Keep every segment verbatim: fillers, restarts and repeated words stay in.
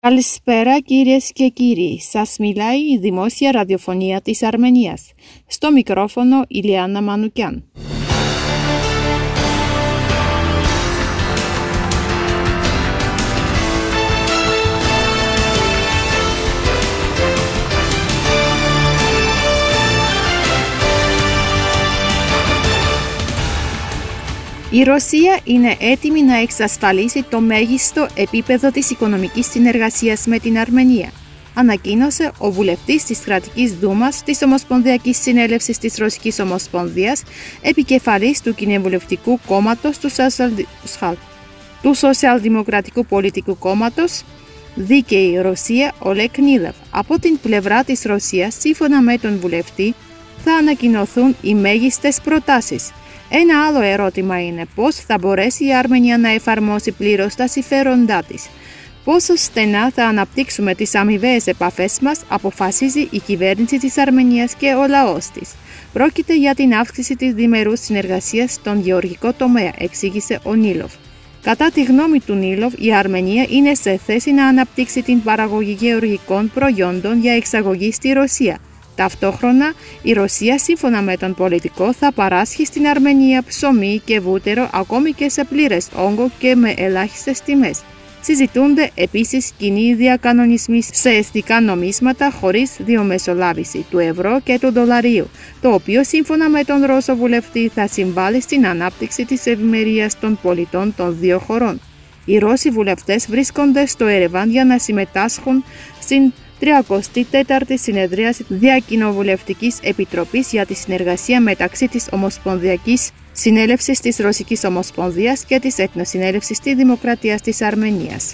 Καλησπέρα κυρίες και κύριοι, σας μιλάει η Δημόσια Ραδιοφωνία της Αρμενίας. Στο μικρόφωνο Ηλιάνα Μανουκιάν. Η Ρωσία είναι έτοιμη να εξασφαλίσει το μέγιστο επίπεδο της οικονομικής συνεργασίας με την Αρμενία, ανακοίνωσε ο βουλευτής της Κρατικής Δούμας της Ομοσπονδιακής Συνέλευσης της Ρωσικής Ομοσπονδίας, επικεφαλής του Κοινοβουλευτικού Κόμματος του, Σοσιαλδη... του Σοσιαλδημοκρατικού Πολιτικού Κόμματος Δίκαιη Ρωσία, Ολέγ Νίλεφ. Από την πλευρά της Ρωσίας, σύμφωνα με τον βουλευτή, θα ανακοινωθούν οι μέγιστες προτάσεις. Ένα άλλο ερώτημα είναι πώς θα μπορέσει η Αρμενία να εφαρμόσει πλήρως τα συμφέροντά της. Πόσο στενά θα αναπτύξουμε τις αμοιβαίες επαφές μας, αποφασίζει η κυβέρνηση της Αρμενίας και ο λαός της. Πρόκειται για την αύξηση της διμερούς συνεργασίας στον γεωργικό τομέα, εξήγησε ο Νίλοφ. Κατά τη γνώμη του Νίλοφ, η Αρμενία είναι σε θέση να αναπτύξει την παραγωγή γεωργικών προϊόντων για εξαγωγή στη Ρωσία. Ταυτόχρονα, η Ρωσία, σύμφωνα με τον πολιτικό, θα παράσχει στην Αρμενία ψωμί και βούτυρο ακόμη και σε πλήρες όγκο και με ελάχιστες τιμές. Συζητούνται επίσης κοινοί διακανονισμοί σε εθνικά νομίσματα χωρίς διαμεσολάβηση του ευρώ και του δολαρίου, το οποίο σύμφωνα με τον Ρώσο βουλευτή θα συμβάλλει στην ανάπτυξη της ευημερίας των πολιτών των δύο χωρών. Οι Ρώσοι βουλευτές βρίσκονται στο Ερεβάν για να συμμετάσχουν στην τριακοστή τέταρτη συνεδρίαση Διακοινοβουλευτικής Επιτροπής για τη συνεργασία μεταξύ της Ομοσπονδιακής Συνέλευσης της Ρωσικής Ομοσπονδίας και της Εθνοσυνέλευσης της Δημοκρατίας της Αρμενίας.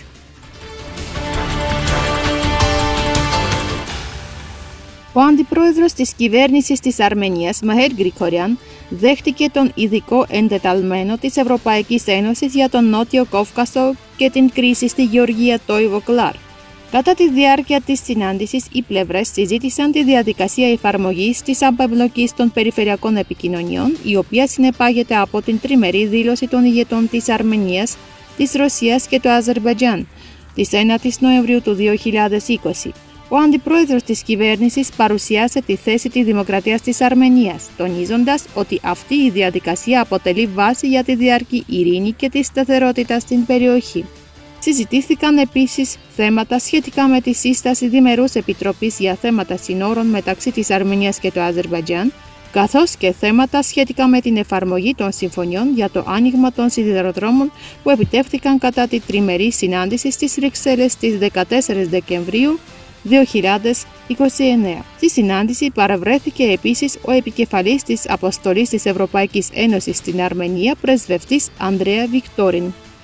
Ο αντιπρόεδρος της κυβέρνησης της Αρμενίας, Μαχέρ Γκρικόριαν, δέχτηκε τον ειδικό εντεταλμένο της Ευρωπαϊκής Ένωσης για τον Νότιο Κόφκασο και την κρίση στη Γεωργία Τόιβο Κλάρ. Κατά τη διάρκεια της συνάντησης, οι πλευρές συζήτησαν τη διαδικασία εφαρμογής της απεμπλοκής των περιφερειακών επικοινωνιών, η οποία συνεπάγεται από την τριμερή δήλωση των ηγετών της Αρμενίας, της Ρωσίας και του Αζερμπαϊτζάν, της ένατης Νοεμβρίου του δύο χιλιάδες είκοσι. Ο αντιπρόεδρος της κυβέρνησης παρουσίασε τη θέση της Δημοκρατίας της Αρμενίας, τονίζοντας ότι αυτή η διαδικασία αποτελεί βάση για τη διαρκή ειρήνη και τη σταθερότητα στην περιοχή. Συζητήθηκαν επίσης θέματα σχετικά με τη σύσταση διμερούς επιτροπής για θέματα συνόρων μεταξύ της Αρμενίας και του Αζερμπαϊτζάν, καθώς και θέματα σχετικά με την εφαρμογή των συμφωνιών για το άνοιγμα των σιδηροδρόμων που επιτεύχθηκαν κατά τη τριμερή συνάντηση στις Βρυξέλλες στις δεκατέσσερις Δεκεμβρίου δύο χιλιάδες είκοσι εννέα. Στη συνάντηση παραβρέθηκε επίσης ο επικεφαλής της αποστολής της Ευρωπαϊκής Ένωσης στην Αρμενία, πρεσβευτής Ανδρέα Βικτόριν.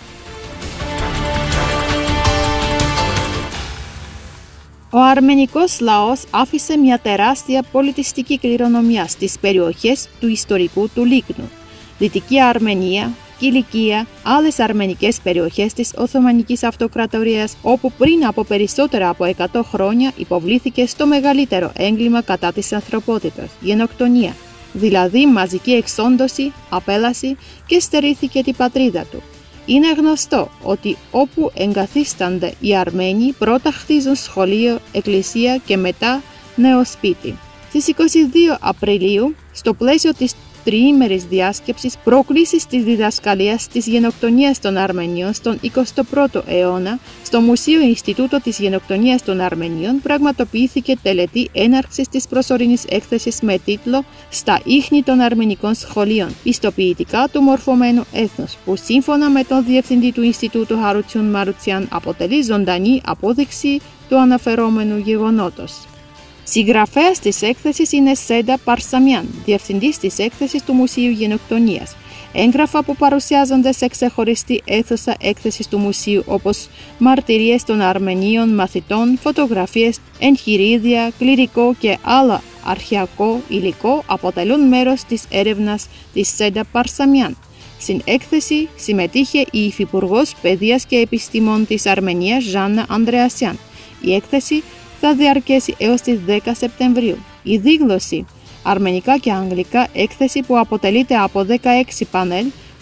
Ο αρμενικός λαός άφησε μια τεράστια πολιτιστική κληρονομιά στις περιοχές του ιστορικού του Λίκνου, Δυτική Αρμενία, Κιλικία, άλλες αρμενικές περιοχές της Οθωμανικής Αυτοκρατορίας, όπου πριν από περισσότερα από εκατό χρόνια υποβλήθηκε στο μεγαλύτερο έγκλημα κατά της ανθρωπότητας, γενοκτονία, δηλαδή μαζική εξόντωση, απέλαση και στερήθηκε την πατρίδα του. Είναι γνωστό ότι όπου εγκαθίστανται οι Αρμένοι πρώτα χτίζουν σχολείο, εκκλησία και μετά νέο σπίτι. Στις είκοσι δύο Απριλίου, στο πλαίσιο της τριήμερης διάσκεψης προκλήσεις της διδασκαλίας της γενοκτονίας των Αρμενίων στον εικοστό πρώτο αιώνα, στο Μουσείο Ινστιτούτο της Γενοκτονίας των Αρμενίων πραγματοποιήθηκε τελετή έναρξης της προσωρινής έκθεσης με τίτλο «Στα ίχνη των Αρμενικών Σχολείων, πιστοποιητικά του μορφωμένου έθνους», που σύμφωνα με τον διευθυντή του Ινστιτούτου Χαρουτσιούν Μαρουτσιάν αποτελεί ζωντανή απόδειξη του αναφερόμενου γεγονότος. Συγγραφέας της έκθεσης είναι Σέντα Παρσαμιάν, διευθυντής της έκθεσης του Μουσείου Γενοκτονίας. Έγγραφα που παρουσιάζονται σε ξεχωριστή αίθουσα έκθεσης του μουσείου, όπως μαρτυρίες των Αρμενίων μαθητών, φωτογραφίες, εγχειρίδια, κληρικό και άλλα αρχαιακό υλικό, αποτελούν μέρος της έρευνας της Σέντα Παρσαμιάν. Στην έκθεση συμμετείχε η Υφυπουργός Παιδείας και Επιστημών της Αρμενίας, Ζάννα Ανδρεασιάν. Η έκθεση θα διαρκέσει έως τις δέκα Σεπτεμβρίου. Η δήλωση αρμενικά και αγγλικά έκθεση που αποτελείται από δεκαέξι πάνελ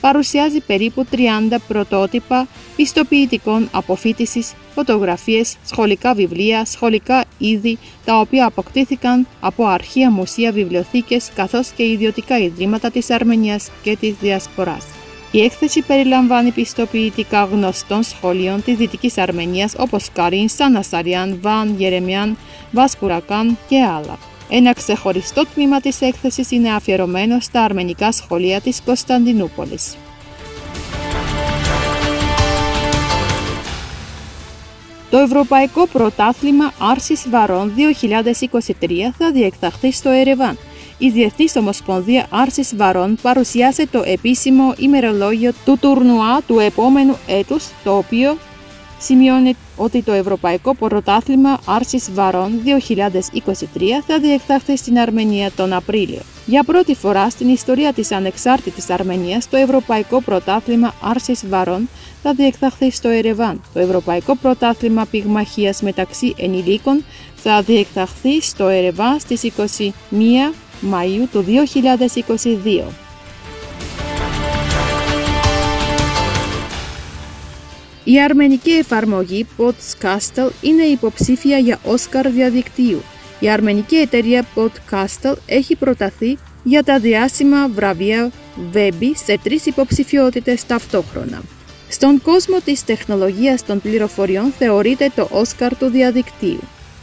παρουσιάζει περίπου τριάντα πρωτότυπα πιστοποιητικών αποφοίτησης, φωτογραφίες, σχολικά βιβλία, σχολικά είδη, τα οποία αποκτήθηκαν από αρχεία, μουσεία, βιβλιοθήκες, καθώς και ιδιωτικά ιδρύματα της Αρμενίας και της Διασποράς. Η έκθεση περιλαμβάνει πιστοποιητικά γνωστών σχολείων της Δυτικής Αρμενίας όπως Καρίν, Σανασαριάν, Βαν, Γερεμιάν, Βασπουρακάν και άλλα. Ένα ξεχωριστό τμήμα της έκθεσης είναι αφιερωμένο στα αρμενικά σχολεία της Κωνσταντινούπολης. Το Ευρωπαϊκό Πρωτάθλημα Άρσης Βαρών δύο χιλιάδες είκοσι τρία θα διεξαχθεί στο Ερεβάν. Η Διεθνής Ομοσπονδία Άρσης Βαρών παρουσιάσε το επίσημο ημερολόγιο του τουρνουά του επόμενου έτους, το οποίο σημειώνει ότι το Ευρωπαϊκό Πρωτάθλημα Άρσης Βαρών δύο χιλιάδες είκοσι τρία θα διεξαχθεί στην Αρμενία τον Απρίλιο. Για πρώτη φορά στην ιστορία της ανεξάρτητης Αρμενίας, το Ευρωπαϊκό Πρωτάθλημα Άρσης Βαρών θα διεξαχθεί στο Ερεβάν. Το Ευρωπαϊκό Πρωτάθλημα Πυγμαχίας μεταξύ ενηλίκων θα διεξαχθεί στο Ερεβάν στις είκοσι μία Μαΐου του δύο χιλιάδες είκοσι δύο. Η αρμενική εφαρμογή Podcastle είναι υποψήφια για Όσκαρ διαδικτύου. Η αρμενική εταιρεία Podcastle έχει προταθεί για τα διάσημα βραβεία Webby σε τρεις υποψηφιότητες ταυτόχρονα. Στον κόσμο της τεχνολογίας των πληροφοριών θεωρείται το Όσκαρ του διαδικτύου.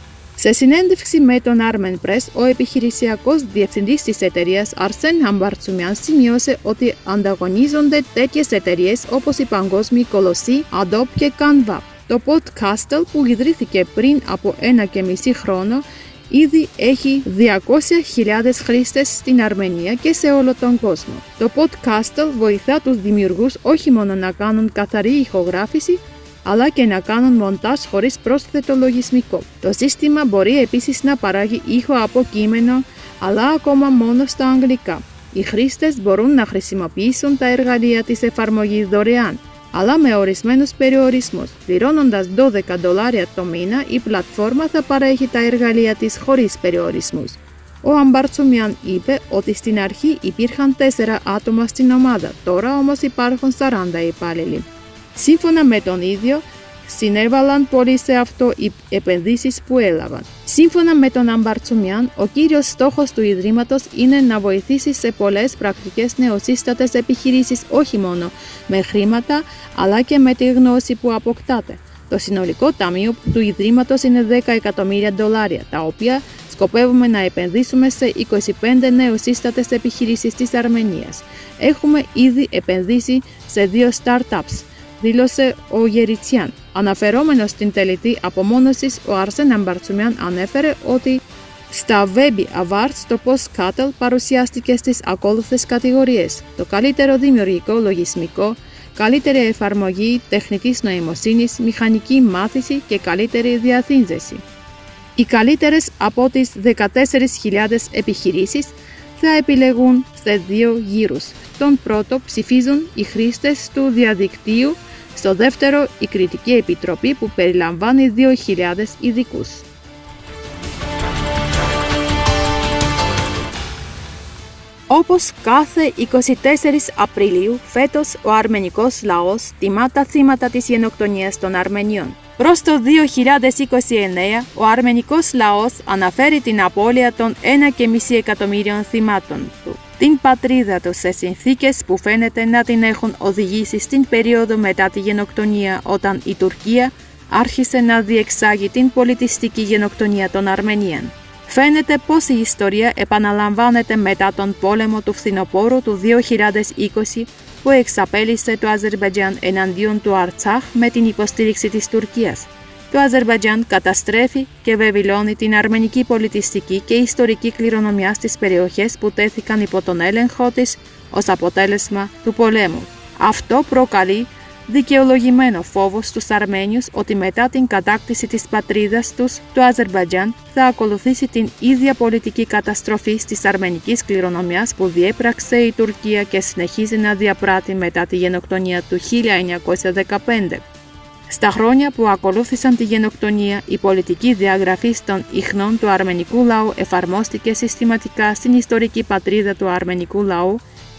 Σε συνέντευξη με τον Armen Press, ο επιχειρησιακός διευθυντής της εταιρείας Αρσέν Χαμπαρτσουμιάν σημείωσε ότι ανταγωνίζονται τέτοιες εταιρείες όπως η παγκόσμιοι κολοσσοί Adobe και Canva. Το Podcastle, που ιδρύθηκε πριν από ένα και μισή χρόνο, ήδη έχει διακόσιες χιλιάδες χρήστες στην Αρμενία και σε όλο τον κόσμο. Το Podcastle βοηθά τους δημιουργούς όχι μόνο να κάνουν καθαρή ηχογράφηση, αλλά και να κάνουν μοντάζ χωρίς πρόσθετο λογισμικό. Το σύστημα μπορεί επίσης να παράγει ήχο από κείμενο, αλλά ακόμα μόνο στα αγγλικά. Οι χρήστες μπορούν να χρησιμοποιήσουν τα εργαλεία της εφαρμογής δωρεάν, αλλά με ορισμένους περιορισμούς. Πληρώνοντας δώδεκα δολάρια το μήνα, η πλατφόρμα θα παρέχει τα εργαλεία της χωρίς περιορισμούς. Ο Αμπαρτσουμιάν είπε ότι στην αρχή υπήρχαν τέσσερα άτομα στην ομάδα, τώρα όμως υπάρχουν σαράντα υπάλληλοι. Σύμφωνα με τον ίδιο, συνέβαλαν πολύ σε αυτό οι επενδύσεις που έλαβαν. Σύμφωνα με τον Αμπαρτσουμιάν, ο κύριος στόχος του Ιδρύματος είναι να βοηθήσει σε πολλές πρακτικές νεοσύστατες επιχειρήσεις όχι μόνο με χρήματα, αλλά και με τη γνώση που αποκτάται. Το συνολικό ταμείο του Ιδρύματος είναι δέκα εκατομμύρια δολάρια, τα οποία σκοπεύουμε να επενδύσουμε σε είκοσι πέντε νεοσύστατες επιχειρήσεις της Αρμενίας. Έχουμε ήδη επενδύσει σε δύο startups, δήλωσε ο Γεριτσιάν. Αναφερόμενος στην τελετή απομόνωσης, ο Αρσέν Αμπαρτσουμιάν ανέφερε ότι στα Webby Awards το Podcastle παρουσιάστηκε στις ακόλουθες κατηγορίες: το καλύτερο δημιουργικό λογισμικό, καλύτερη εφαρμογή τεχνητής νοημοσύνης, μηχανική μάθηση και καλύτερη διασύνδεση. Οι καλύτερες από τις δεκατέσσερις χιλιάδες επιχειρήσεις θα επιλεγούν σε δύο γύρους. Στον πρώτο ψηφίζουν οι χρήστες του διαδικτύου, στο δεύτερο η Κριτική Επιτροπή που περιλαμβάνει δύο χιλιάδες ειδικούς. Όπως κάθε εικοστή τέταρτη Απριλίου, φέτος ο αρμενικός λαός τιμά τα θύματα της γενοκτονίας των Αρμενιών. Προς το δύο χιλιάδες είκοσι εννέα, ο αρμενικός λαός αναφέρει την απώλεια των ένα και μισό εκατομμύριων θυμάτων του, την πατρίδα του σε συνθήκες που φαίνεται να την έχουν οδηγήσει στην περίοδο μετά τη γενοκτονία, όταν η Τουρκία άρχισε να διεξάγει την πολιτιστική γενοκτονία των Αρμενίων. Φαίνεται πως η ιστορία επαναλαμβάνεται μετά τον πόλεμο του φθινοπόρου του δύο χιλιάδες είκοσι που εξαπέλυσε το Αζερμπαϊτζάν εναντίον του Αρτσάχ με την υποστήριξη της Τουρκίας. Το Αζερμπαϊτζάν καταστρέφει και βεβηλώνει την αρμενική πολιτιστική και ιστορική κληρονομιά στις περιοχές που τέθηκαν υπό τον έλεγχό της ως αποτέλεσμα του πολέμου. Αυτό προκαλεί δικαιολογημένο φόβο στους Αρμένιους ότι μετά την κατάκτηση της πατρίδας τους, το Αζερμπαϊτζάν θα ακολουθήσει την ίδια πολιτική καταστροφή της αρμενικής κληρονομιάς που διέπραξε η Τουρκία και συνεχίζει να διαπράττει μετά τη γενοκτονία του χίλια εννιακόσια δεκαπέντε. Στα χρόνια που ακολούθησαν τη γενοκτονία, η πολιτική διαγραφή των ιχνών του αρμενικού λαού εφαρμόστηκε συστηματικά στην ιστορική πατρίδα του αρμενικού λαού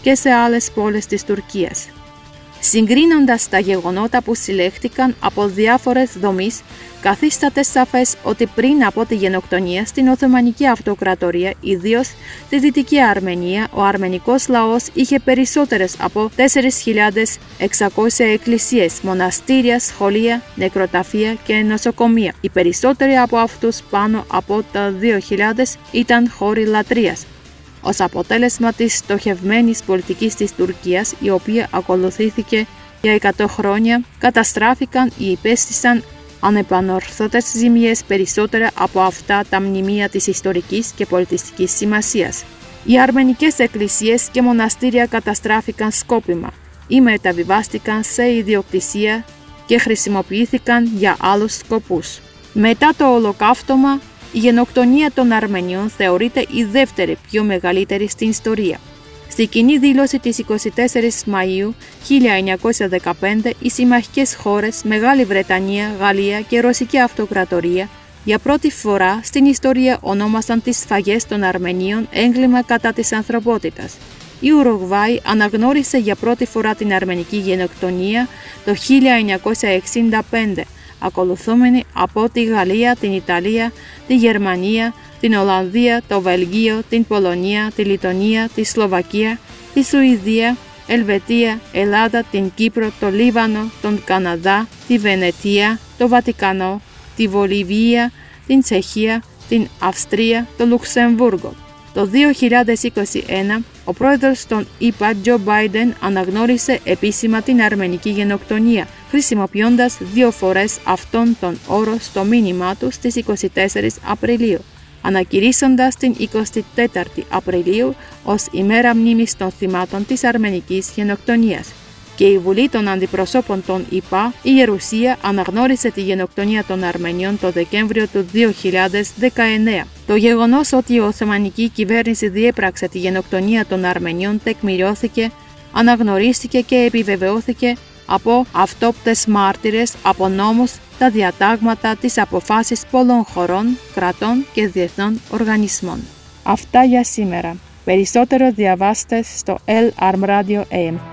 και σε άλλες πόλεις της Τουρκίας. Συγκρίνοντας τα γεγονότα που συλλέχθηκαν από διάφορες δομείς, καθίσταται σαφές ότι πριν από τη γενοκτονία στην Οθωμανική Αυτοκρατορία, ιδίως στη Δυτική Αρμενία, ο αρμενικός λαός είχε περισσότερες από τέσσερις χιλιάδες εξακόσιες εκκλησίες, μοναστήρια, σχολεία, νεκροταφεία και νοσοκομεία. Οι περισσότεροι από αυτούς, πάνω από τα δύο χιλιάδες, ήταν χώροι λατρείας. Ως αποτέλεσμα της στοχευμένης πολιτικής της Τουρκίας, η οποία ακολουθήθηκε για εκατό χρόνια, καταστράφηκαν ή υπέστησαν ανεπανορθώτες ζημιές περισσότερα από αυτά τα μνημεία της ιστορικής και πολιτιστικής σημασίας. Οι αρμενικές εκκλησίες και μοναστήρια καταστράφηκαν σκόπιμα ή μεταβιβάστηκαν σε ιδιοκτησία και χρησιμοποιήθηκαν για άλλους σκοπούς. Μετά το ολοκαύτωμα, η γενοκτονία των Αρμενίων θεωρείται η δεύτερη πιο μεγαλύτερη στην ιστορία. Στη κοινή δήλωση της εικοστή τέταρτη Μαΐου χίλια εννιακόσια δεκαπέντε, οι συμμαχικές χώρες Μεγάλη Βρετανία, Γαλλία και Ρωσική Αυτοκρατορία για πρώτη φορά στην ιστορία ονόμασαν τις σφαγές των Αρμενίων έγκλημα κατά της ανθρωπότητας. Η Ουρουγβάη αναγνώρισε για πρώτη φορά την αρμενική γενοκτονία το χίλια εννιακόσια εξήντα πέντε, ακολουθούμενη από τη Γαλλία, την Ιταλία, τη Γερμανία, την Ολλανδία, το Βελγίο, την Πολωνία, τη Λιτωνία, τη Σλοβακία, τη Σουηδία, Ελβετία, Ελλάδα, την Κύπρο, το Λίβανο, τον Καναδά, τη Βενετία, το Βατικανό, τη Βολιβία, την Τσεχία, την Αυστρία, το Λουξεμβούργο. Το δύο χιλιάδες είκοσι ένα, ο πρόεδρος των ΗΠΑ, Τζο Μπάιντεν, αναγνώρισε επίσημα την αρμενική γενοκτονία, χρησιμοποιώντας δύο φορές αυτόν τον όρο στο μήνυμά του στις εικοστή τέταρτη Απριλίου, ανακηρύσσοντας την εικοστή τέταρτη Απριλίου ως ημέρα μνήμης των θυμάτων της αρμενικής γενοκτονίας. Και η Βουλή των Αντιπροσώπων των ΗΠΑ, η Γερουσία, αναγνώρισε τη γενοκτονία των Αρμενίων το Δεκέμβριο του δύο χιλιάδες δεκαεννέα. Το γεγονός ότι η Οθωμανική κυβέρνηση διέπραξε τη γενοκτονία των Αρμενίων τεκμηριώθηκε, αναγνωρίστηκε και επιβεβαιώθηκε από αυτόπτες μάρτυρες, από νόμους, τα διατάγματα, τις αποφάσεις πολλών χωρών, κρατών και διεθνών οργανισμών. Αυτά για σήμερα. Περισσότερο διαβάστε στο El Arm Radio έι εμ.